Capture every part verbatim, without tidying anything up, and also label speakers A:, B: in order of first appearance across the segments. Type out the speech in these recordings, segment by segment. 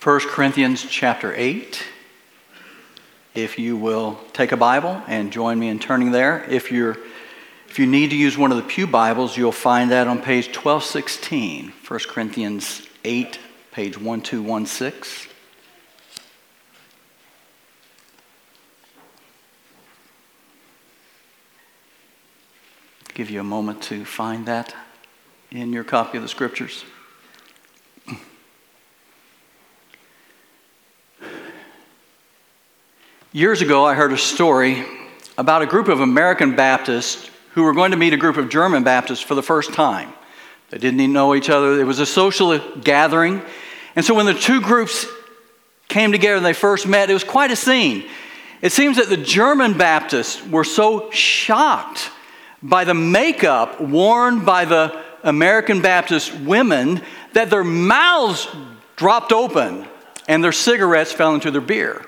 A: First Corinthians chapter eight. If you will take a Bible and join me in turning there. If you're if you need to use one of the pew Bibles, you'll find that on page twelve sixteen. First Corinthians eight, page twelve sixteen. Give you a moment to find that in your copy of the Scriptures. Years ago, I heard a story about a group of American Baptists who were going to meet a group of German Baptists for the first time. They didn't even know each other. It was a social gathering. And so when the two groups came together and they first met, it was quite a scene. It seems that the German Baptists were so shocked by the makeup worn by the American Baptist women that their mouths dropped open and their cigarettes fell into their beer.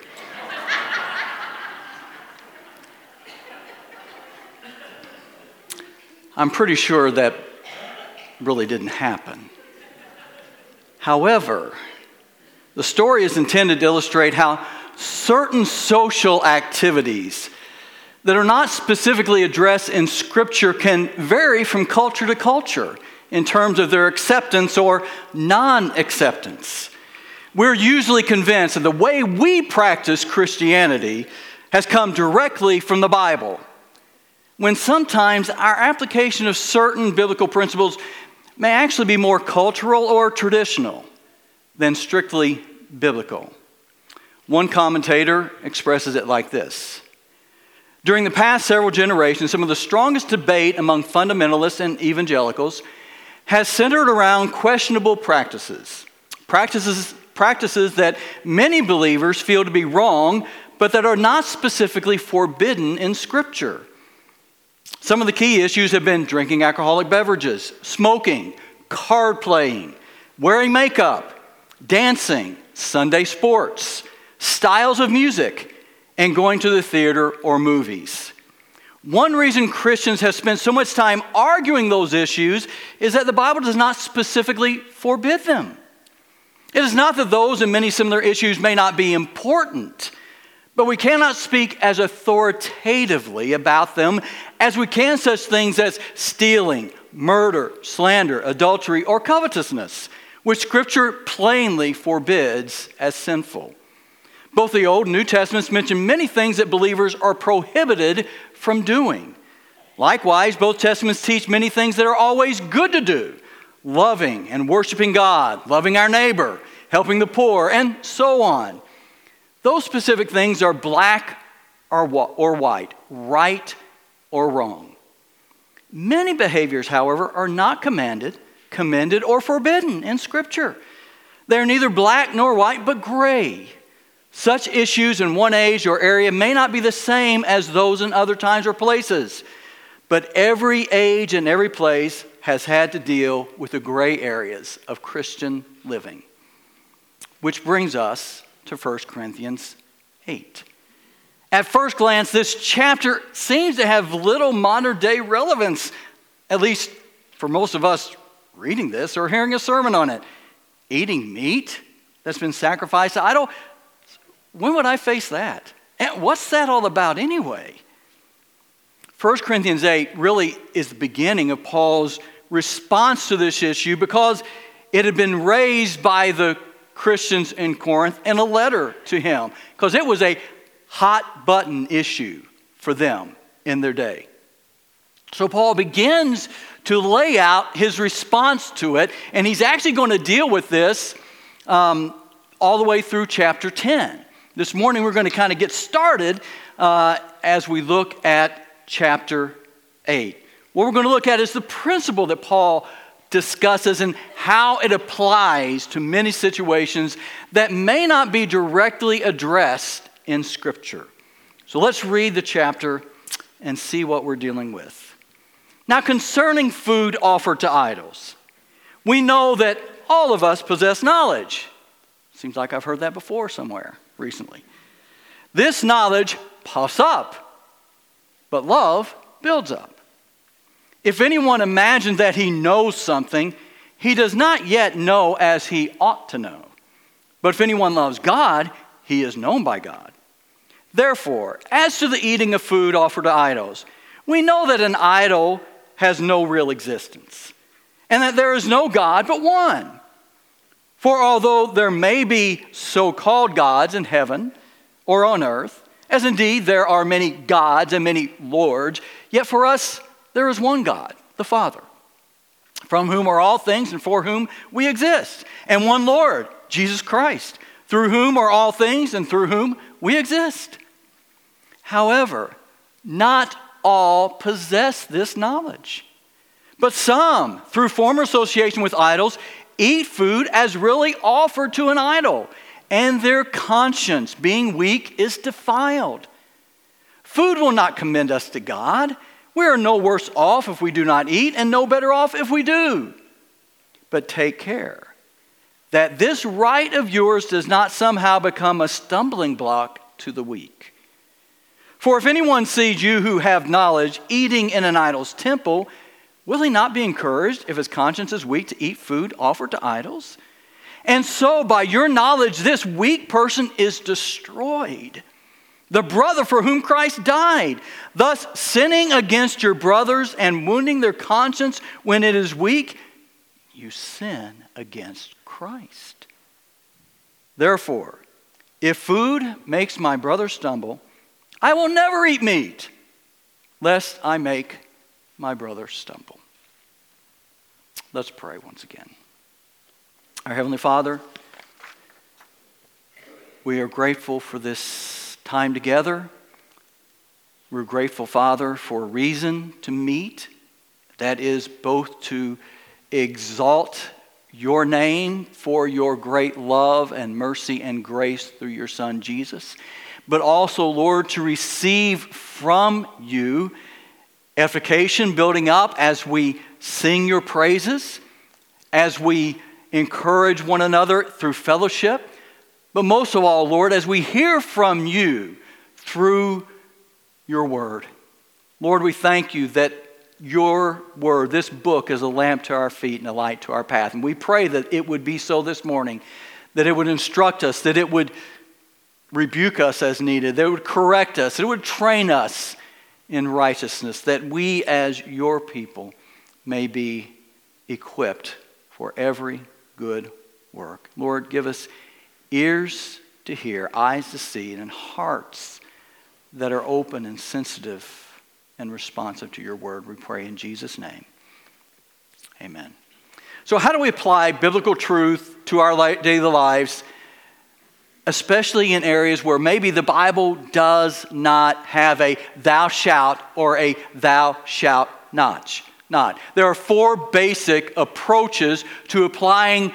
A: I'm pretty sure that really didn't happen. However, the story is intended to illustrate how certain social activities that are not specifically addressed in Scripture can vary from culture to culture in terms of their acceptance or non-acceptance. We're usually convinced that the way we practice Christianity has come directly from the Bible, when sometimes our application of certain biblical principles may actually be more cultural or traditional than strictly biblical. One commentator expresses it like this: during the past several generations, some of the strongest debate among fundamentalists and evangelicals has centered around questionable practices. Practices, practices that many believers feel to be wrong, but that are not specifically forbidden in Scripture. Some of the key issues have been drinking alcoholic beverages, smoking, card playing, wearing makeup, dancing, Sunday sports, styles of music, and going to the theater or movies. One reason Christians have spent so much time arguing those issues is that the Bible does not specifically forbid them. It is not that those and many similar issues may not be important, but we cannot speak as authoritatively about them as we can such things as stealing, murder, slander, adultery, or covetousness, which Scripture plainly forbids as sinful. Both the Old and New Testaments mention many things that believers are prohibited from doing. Likewise, both Testaments teach many things that are always good to do: loving and worshiping God, loving our neighbor, helping the poor, and so on. Those specific things are black or white, right or wrong. Many behaviors, however, are not commanded, commended, or forbidden in Scripture. They are neither black nor white, but gray. Such issues in one age or area may not be the same as those in other times or places, but every age and every place has had to deal with the gray areas of Christian living. Which brings us to First Corinthians eight. At first glance, this chapter seems to have little modern day relevance, at least for most of us reading this or hearing a sermon on it. Eating meat that's been sacrificed to idol? When would I face that? And what's that all about anyway? First Corinthians eight really is the beginning of Paul's response to this issue because it had been raised by the Christians in Corinth in a letter to him, because it was a hot button issue for them in their day. So Paul begins to lay out his response to it, and he's actually going to deal with this um, all the way through chapter ten. This morning we're going to kind of get started uh, as we look at chapter eight. What we're going to look at is the principle that Paul discusses and how it applies to many situations that may not be directly addressed in Scripture. So let's read the chapter and see what we're dealing with. Now, concerning food offered to idols, we know that all of us possess knowledge. Seems like I've heard that before somewhere recently. This knowledge puffs up, but love builds up. If anyone imagines that he knows something, he does not yet know as he ought to know. But if anyone loves God, he is known by God. Therefore, as to the eating of food offered to idols, we know that an idol has no real existence, and that there is no God but one. For although there may be so-called gods in heaven or on earth, as indeed there are many gods and many lords, yet for us there is one God, the Father, from whom are all things and for whom we exist, and one Lord, Jesus Christ, through whom are all things and through whom we exist. However, not all possess this knowledge, but some, through former association with idols, eat food as really offered to an idol, and their conscience, being weak, is defiled. Food will not commend us to God. We are no worse off if we do not eat, and no better off if we do. But take care that this right of yours does not somehow become a stumbling block to the weak. For if anyone sees you who have knowledge eating in an idol's temple, will he not be encouraged if his conscience is weak to eat food offered to idols? And so by your knowledge, this weak person is destroyed, the brother for whom Christ died, thus sinning against your brothers and wounding their conscience when it is weak, you sin against Christ. Therefore, if food makes my brother stumble, I will never eat meat, lest I make my brother stumble. Let's pray once again. Our Heavenly Father, we are grateful for this time together. We're grateful, Father, for a reason to meet. That is both to exalt your name for your great love and mercy and grace through your Son, Jesus, but also, Lord, to receive from you edification, building up as we sing your praises, as we encourage one another through fellowship, but most of all, Lord, as we hear from you through your word. Lord, we thank you that your word, this book, is a lamp to our feet and a light to our path. And we pray that it would be so this morning, that it would instruct us, that it would rebuke us as needed, that it would correct us, that it would train us in righteousness, that we as your people may be equipped for every good work. Lord, give us ears to hear, eyes to see, and hearts that are open and sensitive and responsive to your word. We pray in Jesus' name. Amen. So how do we apply biblical truth to our daily lives, especially in areas where maybe the Bible does not have a thou shalt or a thou shalt not? Not. There are four basic approaches to applying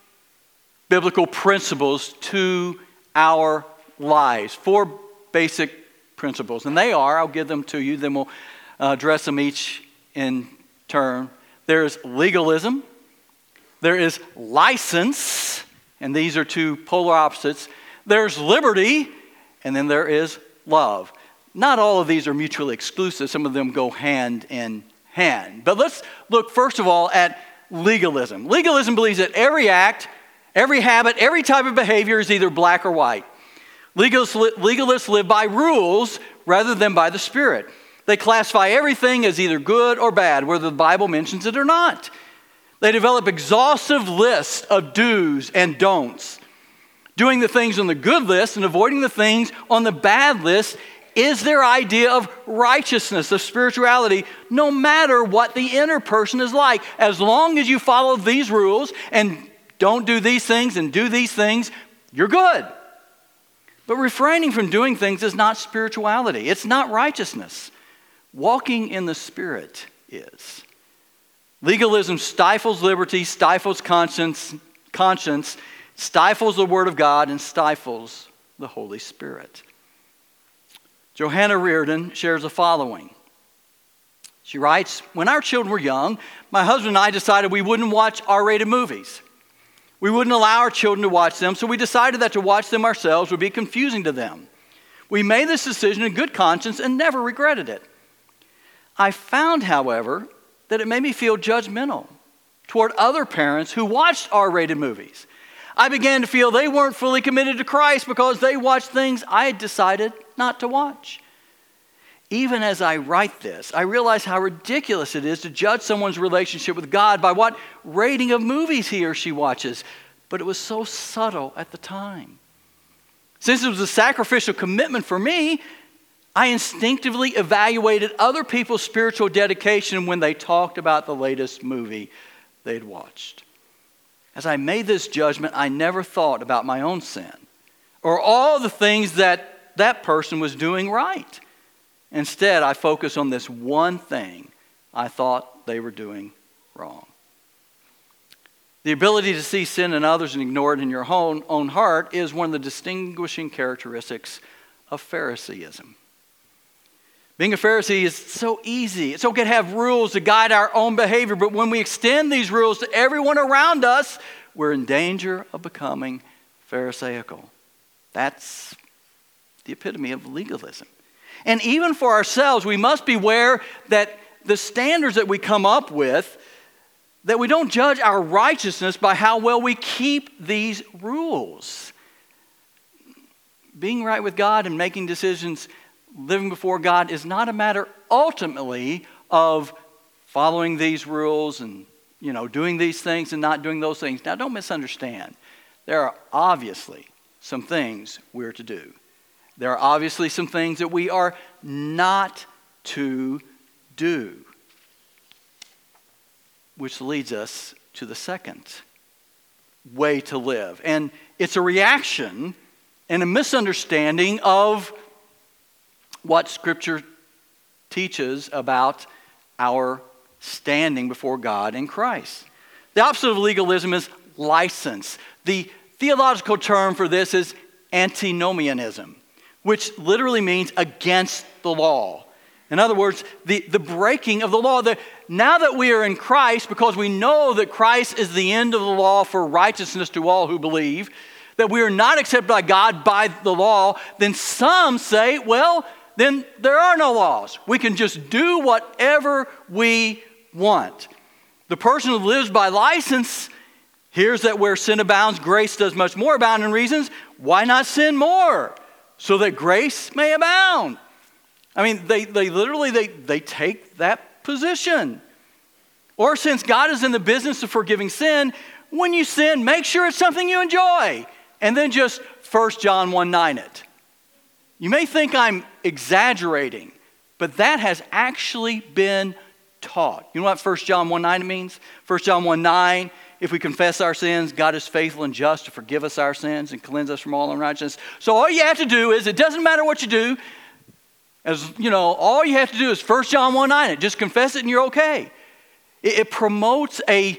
A: biblical principles to our lives. Four basic principles. And they are, I'll give them to you, then we'll uh, address them each in turn. There's legalism. There is license. And these are two polar opposites. There's liberty. And then there is love. Not all of these are mutually exclusive. Some of them go hand in hand. But let's look first of all at legalism. Legalism believes that every act, every habit, every type of behavior is either black or white. Legalists, legalists live by rules rather than by the Spirit. They classify everything as either good or bad, whether the Bible mentions it or not. They develop exhaustive lists of do's and don'ts. Doing the things on the good list and avoiding the things on the bad list is their idea of righteousness, of spirituality, no matter what the inner person is like. As long as you follow these rules and don't do these things and do these things, you're good. But refraining from doing things is not spirituality. It's not righteousness. Walking in the Spirit is. Legalism stifles liberty, stifles conscience, conscience, stifles the Word of God, and stifles the Holy Spirit. Johanna Reardon shares the following. She writes, when our children were young, my husband and I decided we wouldn't watch R-rated movies. We wouldn't allow our children to watch them, so we decided that to watch them ourselves would be confusing to them. We made this decision in good conscience and never regretted it. I found, however, that it made me feel judgmental toward other parents who watched R-rated movies. I began to feel they weren't fully committed to Christ because they watched things I had decided not to watch. Even as I write this, I realize how ridiculous it is to judge someone's relationship with God by what rating of movies he or she watches. But it was so subtle at the time. Since it was a sacrificial commitment for me, I instinctively evaluated other people's spiritual dedication when they talked about the latest movie they'd watched. As I made this judgment, I never thought about my own sin or all the things that that person was doing right. Instead, I focused on this one thing I thought they were doing wrong. The ability to see sin in others and ignore it in your own, own heart is one of the distinguishing characteristics of Phariseeism. Being a Pharisee is so easy. It's okay to have rules to guide our own behavior, but when we extend these rules to everyone around us, we're in danger of becoming Pharisaical. That's the epitome of legalism. And even for ourselves, we must beware that the standards that we come up with, that we don't judge our righteousness by how well we keep these rules. Being right with God and making decisions, living before God, is not a matter ultimately of following these rules and, you know, doing these things and not doing those things. Now, don't misunderstand. There are obviously some things we're to do. There are obviously some things that we are not to do. Which leads us to the second way to live. And it's a reaction and a misunderstanding of what Scripture teaches about our standing before God in Christ. The opposite of legalism is license. The theological term for this is antinomianism, which literally means against the law. In other words, the, the breaking of the law. The, now that we are in Christ, because we know that Christ is the end of the law for righteousness to all who believe, that we are not accepted by God by the law, then some say, well, then there are no laws. We can just do whatever we want. The person who lives by license hears that where sin abounds, grace does much more abound in reasons. Why not sin more? So that grace may abound. I mean, they, they literally, they, they take that position. Or since God is in the business of forgiving sin, when you sin, make sure it's something you enjoy. And then just First John one nine it. You may think I'm exaggerating, but that has actually been taught. You know what First John one nine means? First John one nine, if we confess our sins, God is faithful and just to forgive us our sins and cleanse us from all unrighteousness. So all you have to do is, it doesn't matter what you do, as you know, all you have to do is First John one nine it. Just confess it and you're okay. It, it promotes a,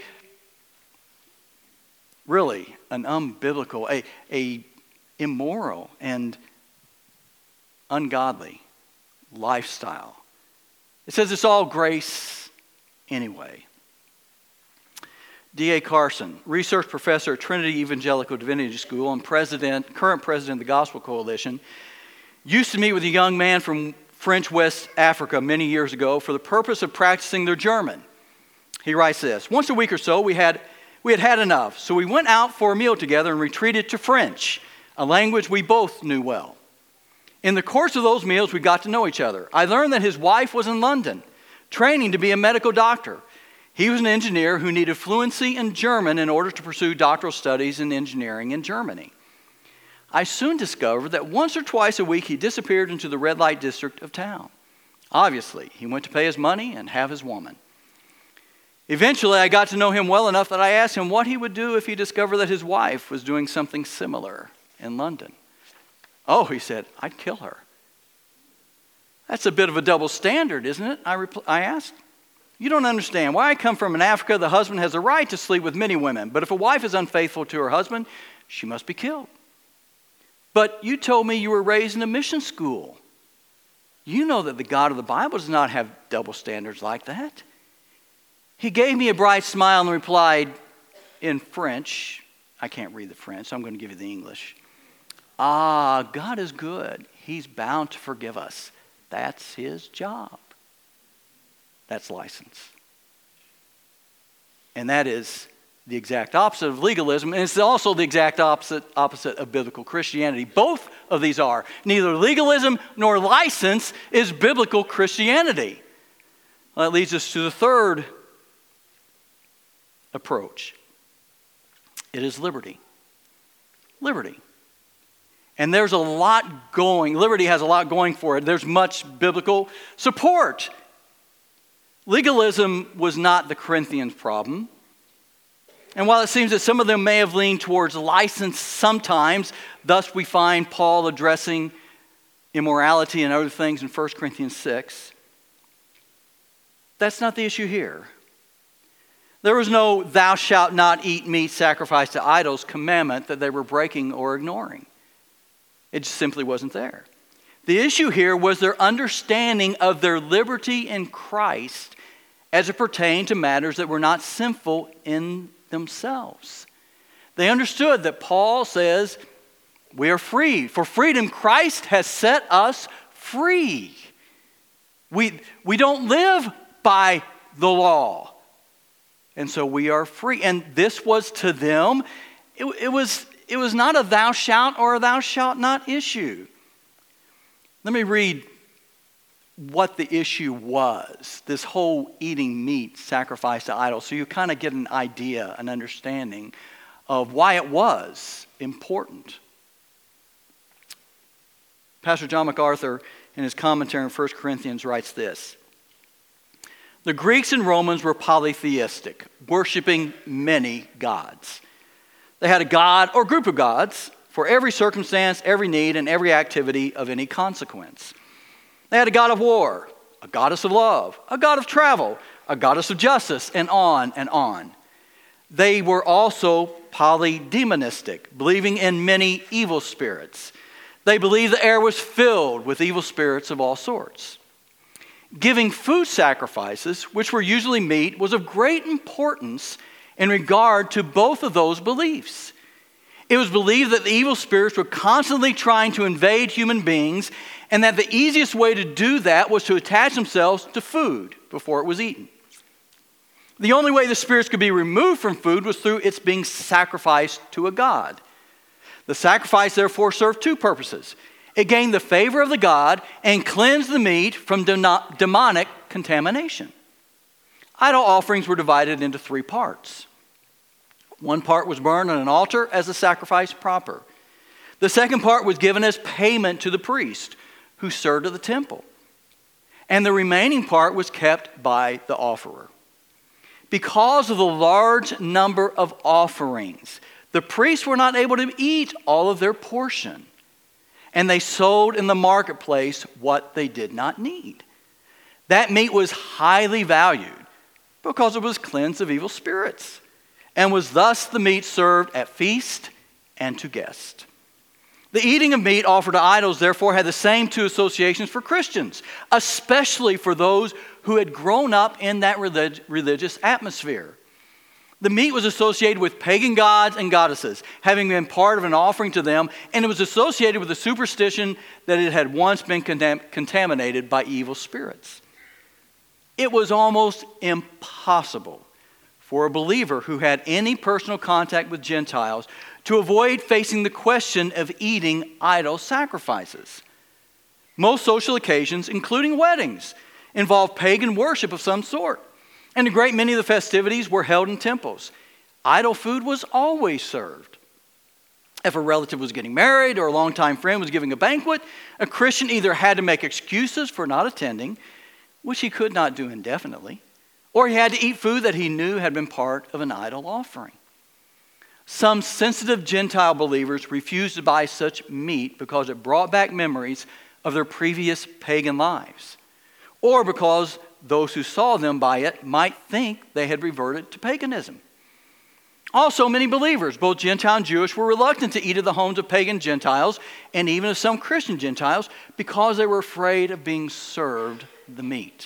A: really, an unbiblical, a, a immoral and ungodly lifestyle. It says it's all grace anyway. D A Carson, research professor at Trinity Evangelical Divinity School and president, current president of the Gospel Coalition, used to meet with a young man from French West Africa many years ago for the purpose of practicing their German. He writes this: once a week or so, we had we had had enough, so we went out for a meal together and retreated to French, a language we both knew well. In the course of those meals, we got to know each other. I learned that his wife was in London, training to be a medical doctor. He was an engineer who needed fluency in German in order to pursue doctoral studies in engineering in Germany. I soon discovered that once or twice a week he disappeared into the red light district of town. Obviously, he went to pay his money and have his woman. Eventually, I got to know him well enough that I asked him what he would do if he discovered that his wife was doing something similar in London. Oh, he said, I'd kill her. That's a bit of a double standard, isn't it? I, repl- I asked. You don't understand. Where I come from in Africa, the husband has a right to sleep with many women. But if a wife is unfaithful to her husband, she must be killed. But you told me you were raised in a mission school. You know that the God of the Bible does not have double standards like that. He gave me a bright smile and replied in French. I can't read the French, so I'm going to give you the English. Ah, God is good. He's bound to forgive us. That's his job. That's license. And that is the exact opposite of legalism, and it's also the exact opposite, opposite of biblical Christianity. Both of these are. Neither legalism nor license is biblical Christianity. Well, that leads us to the third approach. It is liberty. Liberty. And there's a lot going, liberty has a lot going for it. There's much biblical support. Legalism was not the Corinthians' problem. And while it seems that some of them may have leaned towards license sometimes, thus we find Paul addressing immorality and other things in First Corinthians six, that's not the issue here. There was no thou shalt not eat meat sacrificed to idols commandment that they were breaking or ignoring. It just simply wasn't there. The issue here was their understanding of their liberty in Christ as it pertained to matters that were not sinful in themselves. They understood that Paul says, we are free. For freedom, Christ has set us free. We, we don't live by the law. And so we are free. And this was to them, it, it was, it was not a thou shalt or a thou shalt not issue. Let me read what the issue was, this whole eating meat sacrificed to idols, so you kind of get an idea, an understanding of why it was important. Pastor John MacArthur, in his commentary on First Corinthians, writes this: the Greeks and Romans were polytheistic, worshiping many gods. They had a god or group of gods for every circumstance, every need, and every activity of any consequence. They had a god of war, a goddess of love, a god of travel, a goddess of justice, and on and on. They were also polydemonistic, believing in many evil spirits. They believed the air was filled with evil spirits of all sorts. Giving food sacrifices, which were usually meat, was of great importance in regard to both of those beliefs. It was believed that the evil spirits were constantly trying to invade human beings, and that the easiest way to do that was to attach themselves to food before it was eaten. The only way the spirits could be removed from food was through its being sacrificed to a god. The sacrifice therefore served two purposes. It gained the favor of the god and cleansed the meat from demonic contamination. Idol offerings were divided into three parts. One part was burned on an altar as a sacrifice proper. The second part was given as payment to the priest who served at the temple. And the remaining part was kept by the offerer. Because of the large number of offerings, the priests were not able to eat all of their portion. And they sold in the marketplace what they did not need. That meat was highly valued because it was cleansed of evil spirits, and was thus the meat served at feast and to guests. The eating of meat offered to idols, therefore, had the same two associations for Christians, especially for those who had grown up in that relig- religious atmosphere. The meat was associated with pagan gods and goddesses, having been part of an offering to them, and it was associated with the superstition that it had once been contam- contaminated by evil spirits. It was almost impossible for a believer who had any personal contact with Gentiles to avoid facing the question of eating idol sacrifices. Most social occasions, including weddings, involved pagan worship of some sort, and a great many of the festivities were held in temples. Idol food was always served. If a relative was getting married or a longtime friend was giving a banquet, a Christian either had to make excuses for not attending, which he could not do indefinitely, or he had to eat food that he knew had been part of an idol offering. Some sensitive Gentile believers refused to buy such meat because it brought back memories of their previous pagan lives, or because those who saw them buy it might think they had reverted to paganism. Also, many believers, both Gentile and Jewish, were reluctant to eat at the homes of pagan Gentiles and even of some Christian Gentiles because they were afraid of being served the meat.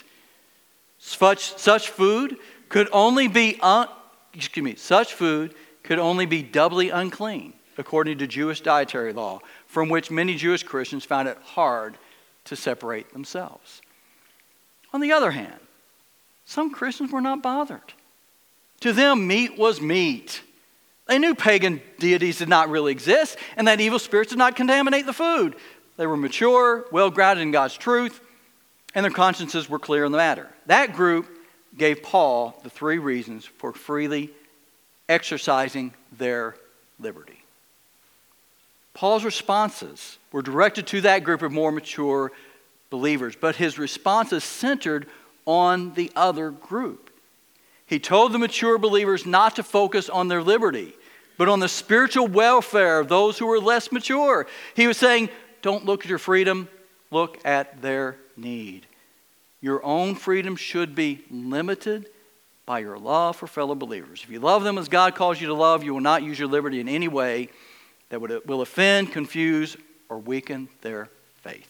A: Such, such food could only be un, excuse me, such food could only be doubly unclean, according to Jewish dietary law, from which many Jewish Christians found it hard to separate themselves. On the other hand, some Christians were not bothered. To them, meat was meat. They knew pagan deities did not really exist and that evil spirits did not contaminate the food. They were mature, well-grounded in God's truth, and their consciences were clear in the matter. That group gave Paul the three reasons for freely exercising their liberty. Paul's responses were directed to that group of more mature believers, but his responses centered on the other group. He told the mature believers not to focus on their liberty, but on the spiritual welfare of those who were less mature. He was saying, don't look at your freedom, look at their need. Your own freedom should be limited by your love for fellow believers. If you love them as God calls you to love, you will not use your liberty in any way that would, will offend, confuse, or weaken their faith.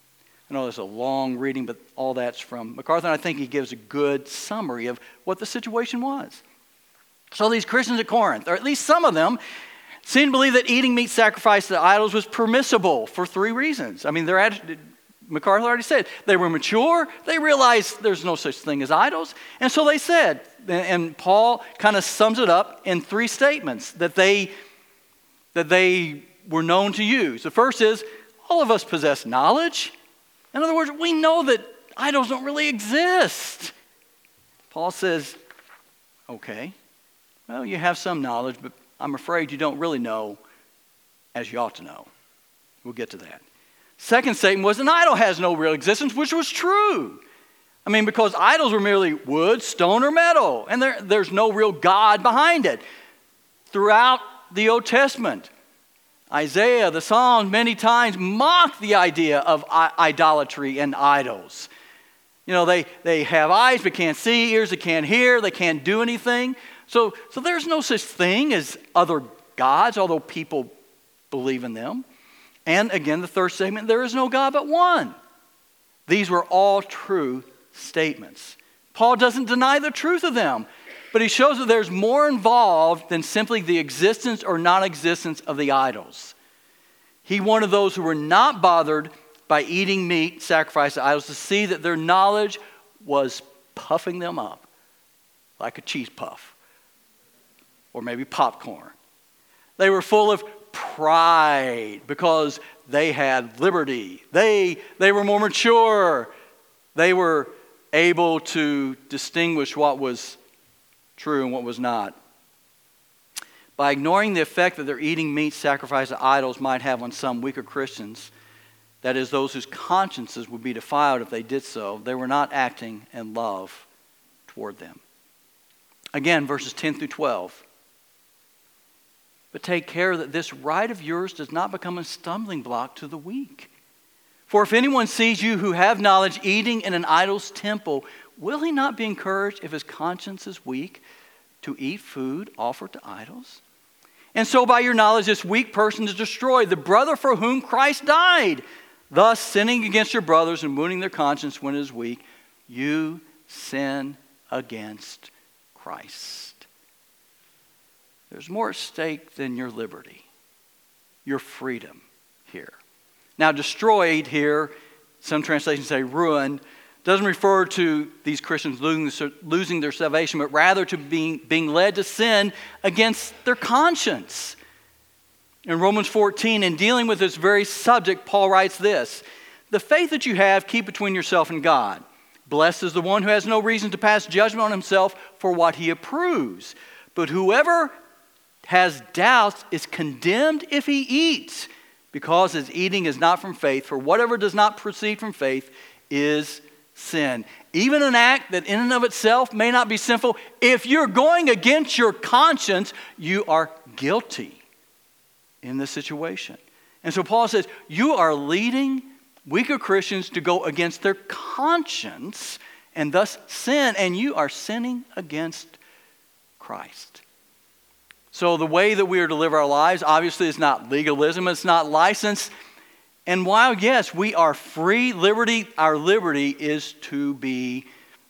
A: I know it's a long reading, but all that's from MacArthur, and I think he gives a good summary of what the situation was. So these Christians at Corinth, or at least some of them, seemed to believe that eating meat sacrificed to idols was permissible for three reasons. I mean, they're at, MacArthur already said, they were mature, they realized there's no such thing as idols, and so they said, and Paul kind of sums it up in three statements that they, that they were known to use. The first is, all of us possess knowledge. In other words, we know that idols don't really exist. Paul says, okay, well, you have some knowledge, but I'm afraid you don't really know as you ought to know. We'll get to that. Second statement was an idol has no real existence, which was true. I mean, because idols were merely wood, stone, or metal, and there, there's no real God behind it. Throughout the Old Testament, Isaiah, the Psalms, many times mock the idea of I- idolatry and idols. You know, they, they have eyes but can't see, ears that can't hear, they can't do anything. So, so there's no such thing as other gods, although people believe in them. And again, the third statement, there is no God but one. These were all true statements. Paul doesn't deny the truth of them, but he shows that there's more involved than simply the existence or non-existence of the idols. He wanted those who were not bothered by eating meat sacrificed to idols to see that their knowledge was puffing them up like a cheese puff or maybe popcorn. They were full of pride because they had liberty. They, they were more mature. They were able to distinguish what was true and what was not. By ignoring the effect that their eating meat sacrificed to idols might have on some weaker Christians, that is, those whose consciences would be defiled if they did so, they were not acting in love toward them. Again, verses ten through twelve. But take care that this right of yours does not become a stumbling block to the weak. For if anyone sees you who have knowledge eating in an idol's temple, will he not be encouraged if his conscience is weak to eat food offered to idols? And so by your knowledge this weak person is destroyed, the brother for whom Christ died. Thus sinning against your brothers and wounding their conscience when it is weak, you sin against Christ. There's more at stake than your liberty, your freedom here. Now, destroyed here, some translations say ruined, doesn't refer to these Christians losing, losing their salvation, but rather to being, being led to sin against their conscience. In Romans fourteen, in dealing with this very subject, Paul writes this: the faith that you have, keep between yourself and God. Blessed is the one who has no reason to pass judgment on himself for what he approves. But whoever has doubts is condemned if he eats, because his eating is not from faith. For whatever does not proceed from faith is sin. Even an act that in and of itself may not be sinful, if you're going against your conscience, you are guilty in this situation. And so Paul says, you are leading weaker Christians to go against their conscience and thus sin, and you are sinning against Christ. So the way that we are to live our lives, obviously, is not legalism, it's not license. And while, yes, we are free, liberty, our liberty is to be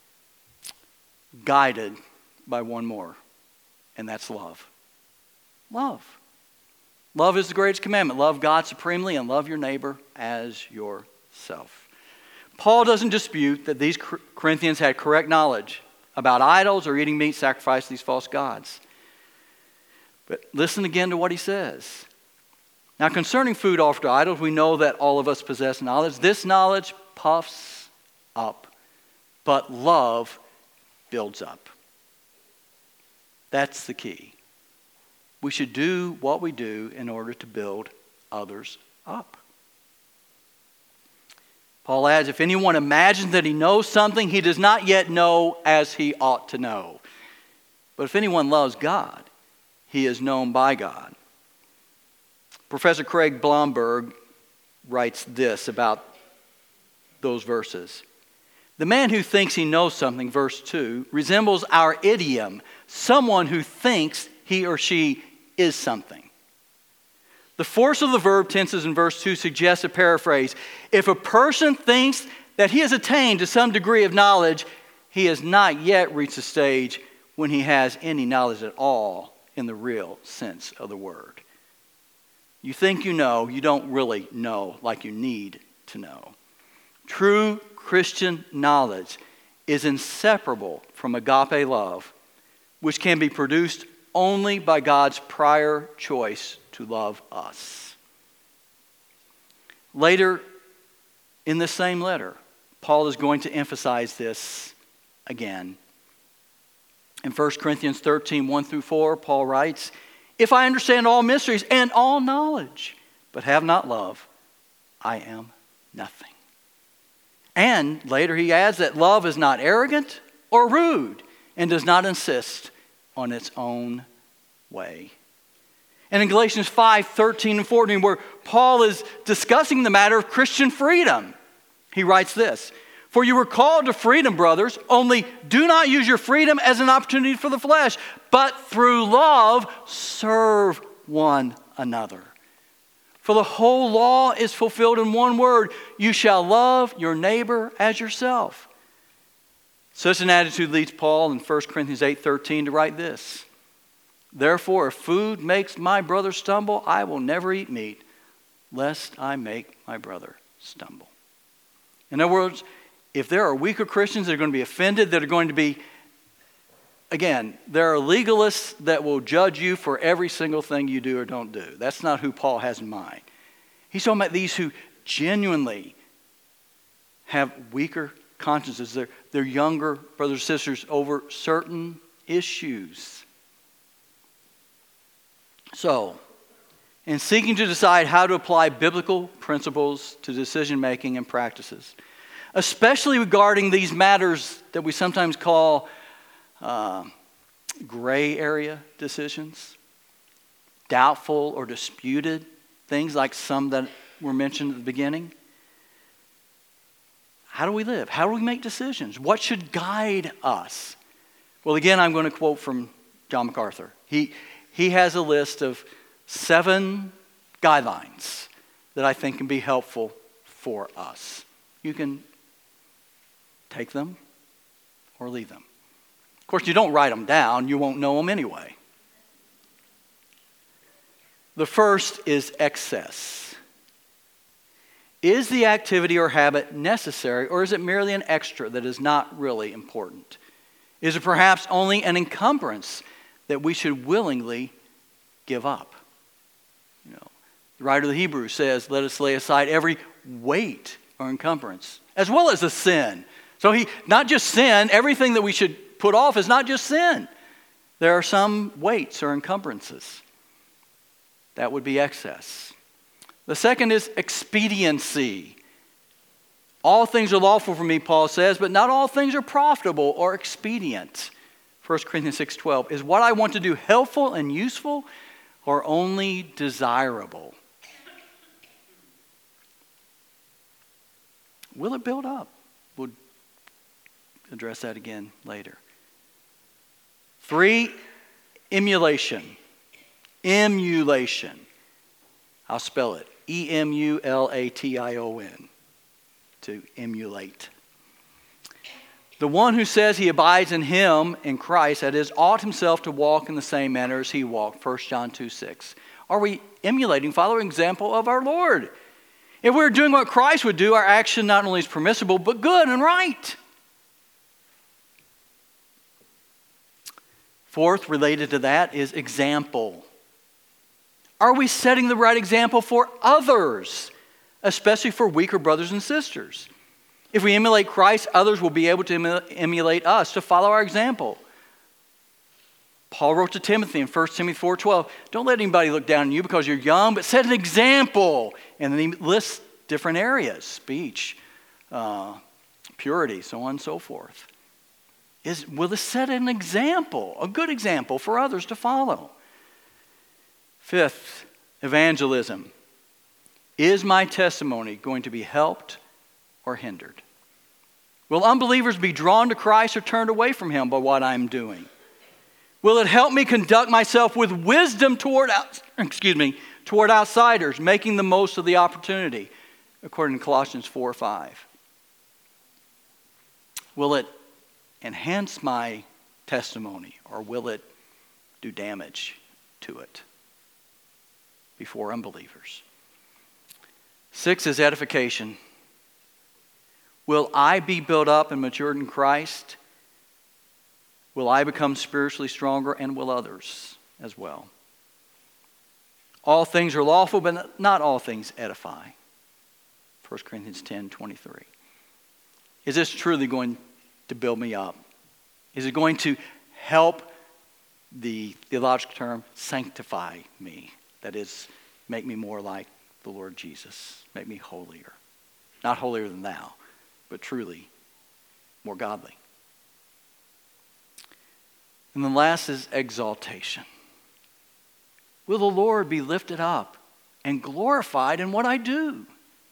A: guided by one more, and that's love. Love. Love is the greatest commandment. Love God supremely and love your neighbor as yourself. Paul doesn't dispute that these Corinthians had correct knowledge about idols or eating meat sacrificed to these false gods. But listen again to what he says. Now, concerning food offered to idols, we know that all of us possess knowledge. This knowledge puffs up, but love builds up. That's the key. We should do what we do in order to build others up. Paul adds, if anyone imagines that he knows something, he does not yet know as he ought to know. But if anyone loves God, he is known by God. Professor Craig Blomberg writes this about those verses. The man who thinks he knows something, verse two, resembles our idiom, someone who thinks he or she is something. The force of the verb tenses in verse two suggests a paraphrase. If a person thinks that he has attained to some degree of knowledge, he has not yet reached a stage when he has any knowledge at all in the real sense of the word. You think you know, you don't really know like you need to know. True Christian knowledge is inseparable from agape love, which can be produced only by God's prior choice to love us. Later in this same letter, Paul is going to emphasize this again. In First Corinthians thirteen, one through four, Paul writes, if I understand all mysteries and all knowledge, but have not love, I am nothing. And later he adds that love is not arrogant or rude and does not insist on its own way. And in Galatians five, thirteen and fourteen, where Paul is discussing the matter of Christian freedom, he writes this, for you were called to freedom, brothers, only do not use your freedom as an opportunity for the flesh, but through love serve one another. For the whole law is fulfilled in one word, you shall love your neighbor as yourself. Such an attitude leads Paul in First Corinthians eight, thirteen to write this. Therefore, if food makes my brother stumble, I will never eat meat, lest I make my brother stumble. In other words, if there are weaker Christians that are going to be offended, that are going to be, again, there are legalists that will judge you for every single thing you do or don't do. That's not who Paul has in mind. He's talking about these who genuinely have weaker consciences. They're, they're younger brothers and sisters over certain issues. So, in seeking to decide how to apply biblical principles to decision making and practices, especially regarding these matters that we sometimes call uh, gray area decisions, doubtful or disputed things like some that were mentioned at the beginning. How do we live? How do we make decisions? What should guide us? Well, again, I'm going to quote from John MacArthur. He, he has a list of seven guidelines that I think can be helpful for us. You can take them or leave them. Of course, you don't write them down. You won't know them anyway. The first is excess. Is the activity or habit necessary, or is it merely an extra that is not really important? Is it perhaps only an encumbrance that we should willingly give up? You know, the writer of the Hebrews says, let us lay aside every weight or encumbrance, as well as a sin. So he, not just sin, everything that we should put off is not just sin. There are some weights or encumbrances. That would be excess. The second is expediency. All things are lawful for me, Paul says, but not all things are profitable or expedient. First Corinthians six twelve. Is what I want to do helpful and useful or only desirable? Will it build up? We'll address that again later. Three, emulation. Emulation. I'll spell it. E M U L A T I O N. To emulate. The one who says he abides in him, in Christ, that is, ought himself to walk in the same manner as he walked. First John two six. Are we emulating, following example of our Lord? If we're doing what Christ would do, our action not only is permissible, but good and right. Fourth, related to that, is example. Are we setting the right example for others, especially for weaker brothers and sisters? If we emulate Christ, others will be able to emulate us, to follow our example. Paul wrote to Timothy in First Timothy four twelve, don't let anybody look down on you because you're young, but set an example. And then he lists different areas, speech, uh, purity, so on and so forth. Is, will this set an example, a good example for others to follow? Fifth, evangelism. Is my testimony going to be helped or hindered? Will unbelievers be drawn to Christ or turned away from him by what I'm doing? Will it help me conduct myself with wisdom toward, out, excuse me, toward outsiders, making the most of the opportunity, according to Colossians four five? Will it enhance my testimony, or will it do damage to it before unbelievers? Six is edification. Will I be built up and matured in Christ? Will I become spiritually stronger, and will others as well? All things are lawful, but not all things edify. First Corinthians ten twenty-three. Is this truly going to build me up? Is it going to help, the theological term, sanctify me? That is, make me more like the Lord Jesus. Make me holier. Not holier than thou, but truly more godly. And the last is exaltation. Will the Lord be lifted up and glorified in what I do?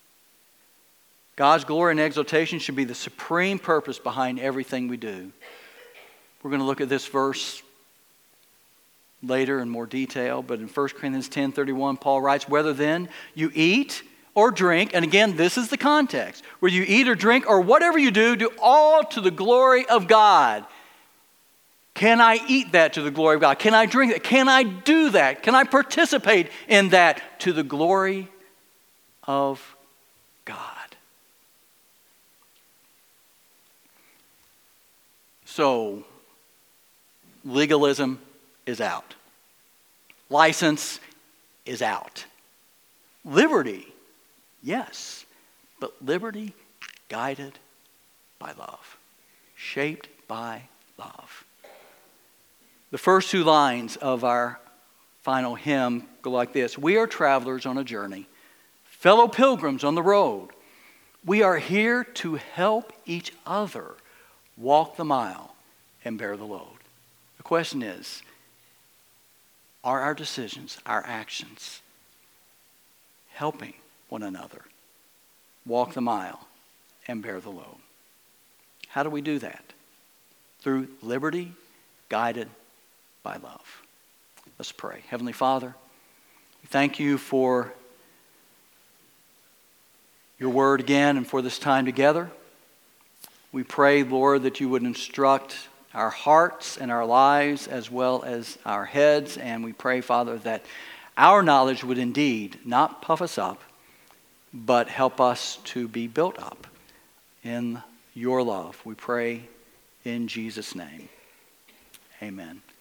A: God's glory and exaltation should be the supreme purpose behind everything we do. We're going to look at this verse later in more detail, but in First Corinthians ten thirty-one, Paul writes, whether then you eat or drink, and again, this is the context, whether you eat or drink or whatever you do, do all to the glory of God. Can I eat that to the glory of God? Can I drink that? Can I do that? Can I participate in that to the glory of God? So, legalism is out. License is out. Liberty, yes, but liberty guided by love, shaped by love. The first two lines of our final hymn go like this. We are travelers on a journey, fellow pilgrims on the road. We are here to help each other walk the mile and bear the load. The question is, are our decisions, our actions, helping one another walk the mile and bear the load? How do we do that? Through liberty, guided by love. Let's pray. Heavenly Father, we thank you for your word again and for this time together. We pray, Lord, that you would instruct our hearts and our lives as well as our heads. And we pray, Father, that our knowledge would indeed not puff us up, but help us to be built up in your love. We pray in Jesus' name. Amen.